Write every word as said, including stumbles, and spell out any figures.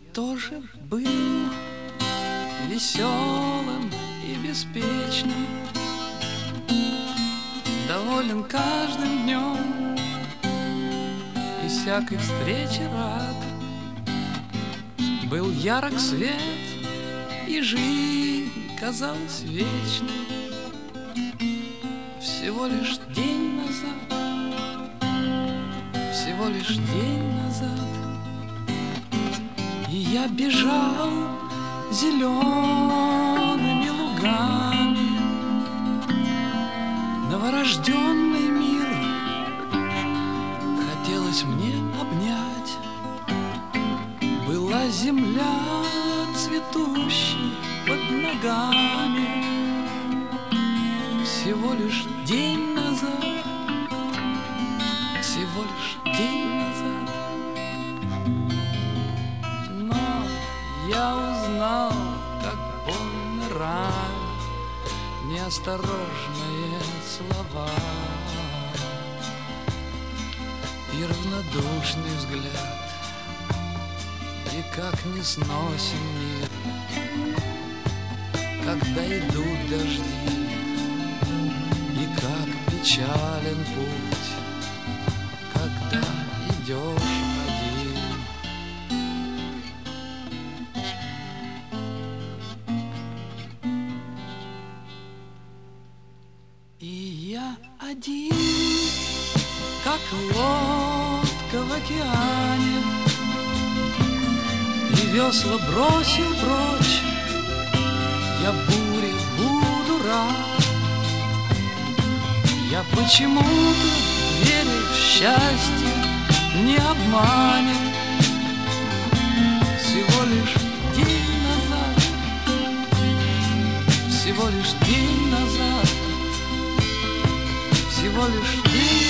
тоже был веселым и беспечным, доволен каждым днем и всякой встрече рад. Был ярок свет, и жизнь казалась вечной. Всего лишь день назад, всего лишь день назад, и я бежал зелеными лугами. Новорожденный мир хотелось мне обнять. Была земля цветущей под ногами. Всего лишь день назад, всего лишь день назад. Но я узнал, как больно ранят неосторожные слова и равнодушный взгляд, и как несносен мир, когда идут дожди, и как печален путь, когда идешь один. И я один, как лодка в океане, и весла бросил прочь. Я буре буду рад. Я почему-то верю в счастье, не обманет. Всего лишь день назад, всего лишь день назад, всего лишь день